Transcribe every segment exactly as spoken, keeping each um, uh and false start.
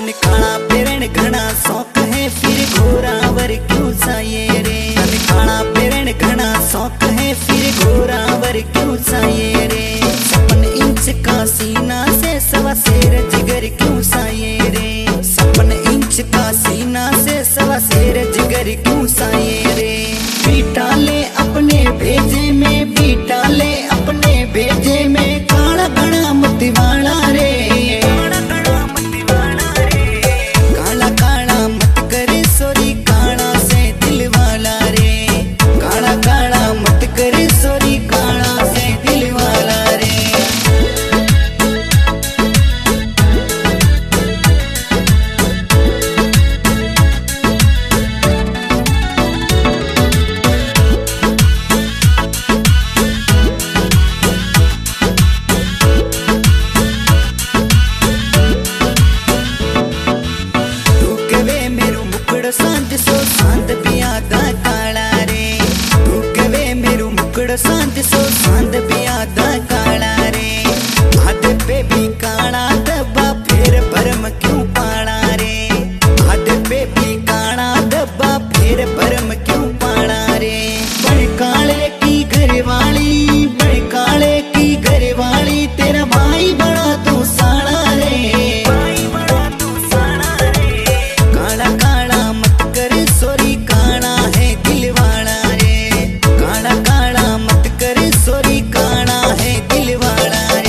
तन काला पेरण घना शौक है फिर घोरावर क्यों साये रे। तन काला पेरण घना शौक है फिर घोरावर क्यों साये रे। छप्पन इंच का सीना से सवा शेर जिगर क्यों साये रे। छप्पन इंच का सीना से सवा शेर जिगर क्यों साये रे। बीटा ले अपने भेजे में, बीटा ले अपने भेजे में, काला घना मतवाला रे। काला काला मत करे सोरी काला से दिल वाला रे। काला काला मत करे सोरी काला से दिल वाला रे। सांझ सो सांध पिया दा काला रे। तू कवे मेरू मुकड़ सांझ सो सांध पिया दा काला रे। हाथ पे भी काला दब्बा फिर भरम क्यों पाला रे। हाथ पे भी काला दब्बा फिर भरम क्यों पाला रे। बड़े काले की घरवाली, बड़े काले की घरवाली, तेरा भाई बड़ा तू साला रे। सोरी काना है दिल वाला रे। काला काला मत करे सोरी काना है दिल वाला रे।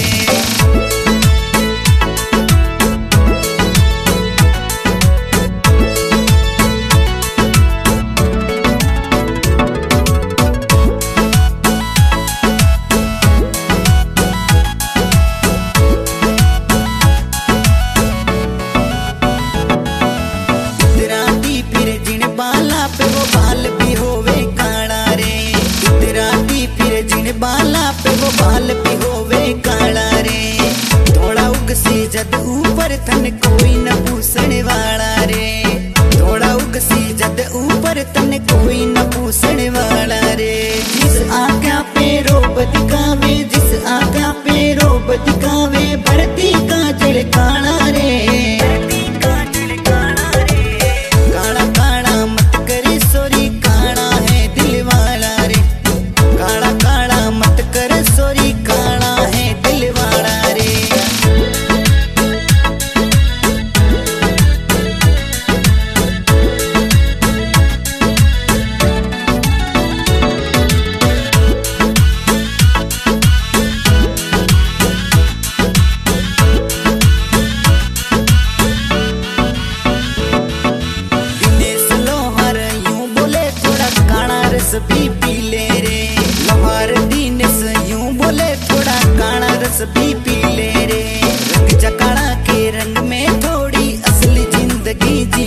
बाला पे वो बाल भी होवे काला रे। इतराती फिर जिन बाला पे वो बाल भी होवे काला रे। थोड़ा उग सी जद ऊपर तन कोई न पूछने वाला रे। थोड़ा उग सी जद ऊपर तन कोई न पूछने वाला रे। जिस आज्ञा पे रोब दिखावे, जिस आज्ञा पे रोब दिखावे, भरती का जल काला रे। रस भी पी ले रे। लोहार दीनस यूं बोले थोड़ा काला रस भी पी ले रे। रंग चकाड़ा के रंग में थोड़ी असली जिंदगी जी